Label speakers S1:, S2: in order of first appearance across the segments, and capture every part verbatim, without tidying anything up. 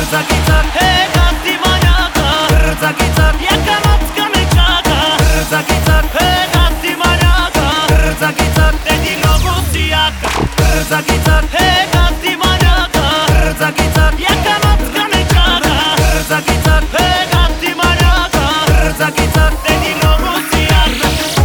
S1: Цак и цак, е, гати маняка. Цак и цак, яка мацка ме чака. Цак и цак, е, гати маняка. Цак и цак, теди много си яка. Цак и цак, е, гати маняка. Цак и цак, яка мацка ме чака. Цак и цак, е, гати маняка. Цак и цак, теди много си яка.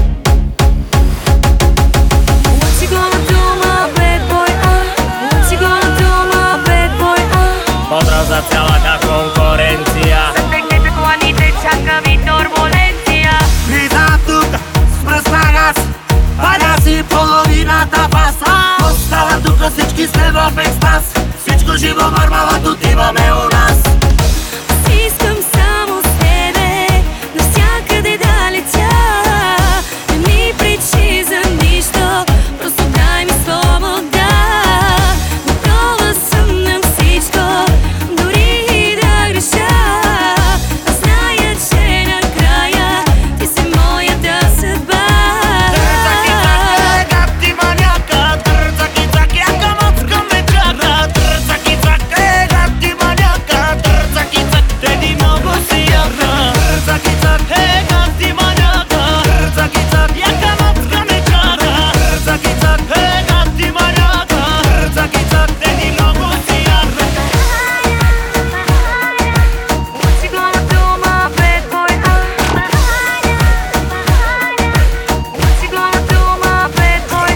S2: What you gonna do, my bad boy, uh? What you gonna do, my bad boy, uh?
S1: Pozdrav za cялата конкуренция.
S2: За техните коланите чака ви турбуленция.
S1: Влизам тука с пръст на газ, паля си половината паса. Остава тука, всички сме в екстаз. Всичко живо мърмалът отиваме у нас.
S2: Искам само с тебе навсякъде да летя. Не ми пречи за нищо, просто дай ми свобода. Готова съм на всичко, дори и да греша. Зная, че накрая ти си моята съдба.
S1: Цак и цак, е, гати маняка. Цак и цак, яка мацка ме чака. Цак и цак, е, гати маняка. Цак и цак, теди много си яка. Цак и цак, е, гати маняка. Цак и цак, яка мацка ме чака. Цак и цак, е, гати маняка. Цак и цак, теди много си яка.
S2: What you gonna do, my bad boy, uh? What you gonna do, my bad boy,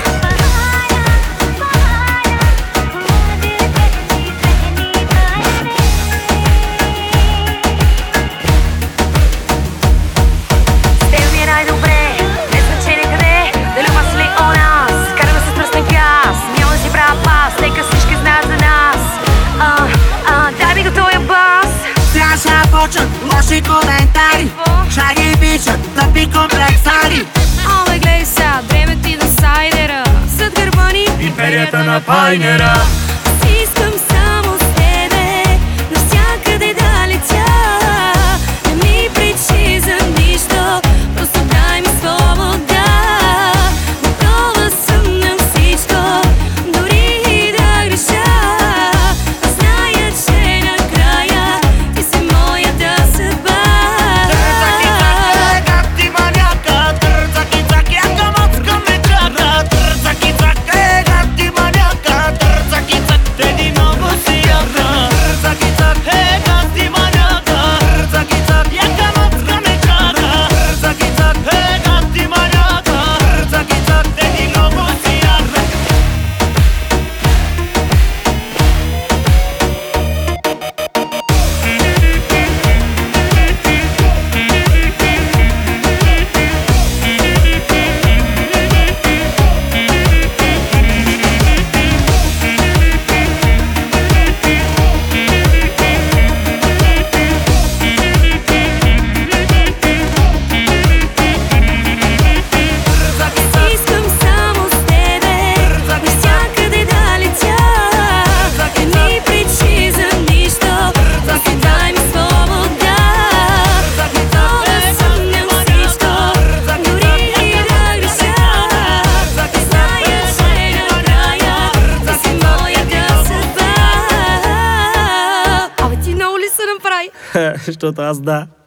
S2: uh? С теб ми е най-добре, без значение къде, дали у вас или у нас. Караме се с пръстен газ, няма да си правя пас, нека всички знаят за нас. А, а, дай ми го този бас.
S1: Сега ще почнат лоши коментари. Ще ги пишат тъпи комплексари.
S2: Оле, гледай сега, време ти да сайдера. Зад гърба ни
S1: Империята на пайнера.
S2: искам само с тебе навсякъде да летя. Не ми пречи за нищо, просто дай ми свобода. Готова съм на всичко, дори и да греша. Зная, че накрая ти си моята съдба.
S1: Цак и цак, е, гати маняка. Цак и цак, яка мацка ме чака. Цак и цак, е, гати маняка. Цак и цак, теди много си яка. Цак и цак, е, гати маняка. Цак и цак, яка мацка ме чака. Цак и цак, е, гати маняка. Цак и цак, теди много си яка.
S2: Искам само с тебе навсякъде да летя. Не ми пречи за нищо, просто дай ми свобода. Готова съм на всичко, дори и да греша. Зная, че накрая ти си моята съдба. Абе, ти много ли се направи?
S1: Защото аз да.